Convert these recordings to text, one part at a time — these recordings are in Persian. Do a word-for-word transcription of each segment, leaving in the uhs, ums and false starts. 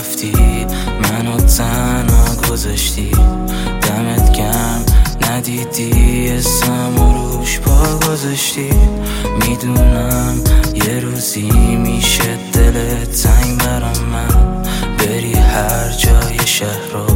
رفتی منو تنها گذاشتی. دمت گرم ندیدی اسمو روش پا گذاشتی. میدونم یه روزی میشه دلت تنگ برام من، بری هر جای شهر رو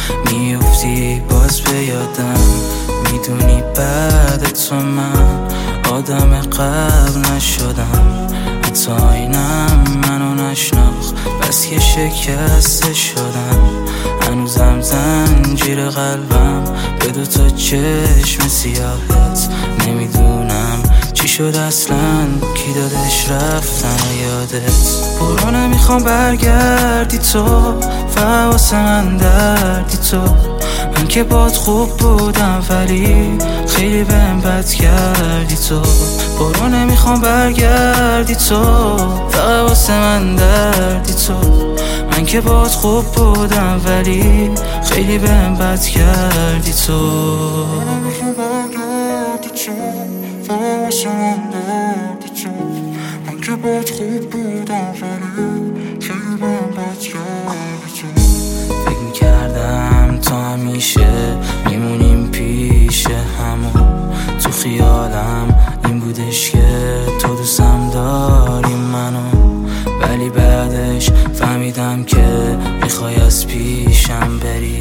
میفتی باز به یادم. میدونی بعد تو من آدم قبل نشدم، حتی اینم منو نشناخت بس که شکسته شدم. هنوزم زنجیر قلبم به دو تا چشم سیاهت. نمیدونم چی شد اصلا، کی دادش رفتن یادت. برو نمیخوام برگردی تو، فقط واسه من دردی تو. من که باد خوب بودم ولی خیلی بهم بد کردی تو. برو نمیخوام برگردی تو، فقط واسه من دردی تو. من که باد خوب بودم ولی خیلی بهم بد کردی تو. نمیخوام برگردی تو، فقط واسه من دردی تو. من که باد خوب بودم ولی خیلی بهم بد کردی تو. فکر میکردم تا همیشه میمونیم پیش همون. تو خیالم این بودش که تو دوستم داری منو، ولی بعدش فهمیدم که میخوای از پیشم بری.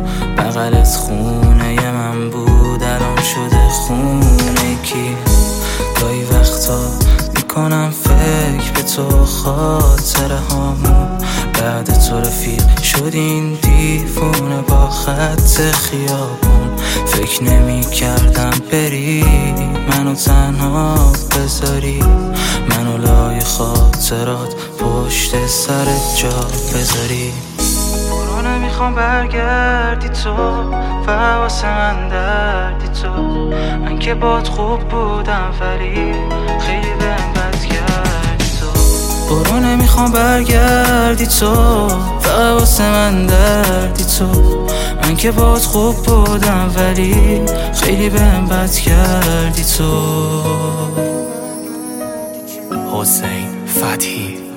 بغلت خونه من بود الان شده خونه کی. گاهی وقتا میکنم فکر به تو خاطره هامون. بعد تو رفیق شد این دیوونه با خط خیابون. فکر نمی کردم بری منو تنها بذاری، منو لای خاطرات پشت سر جا بذاری. برو نمیخوام برگردی تو، فقط واسه من دردی تو. من که باد خوب بودم ولی خیلی بهم بد کردی تو. برو نمیخوام برگردی تو، فقط واسه من دردی تو. من که باد خوب بودم ولی خیلی بهم بد کردی تو. حسین فتحی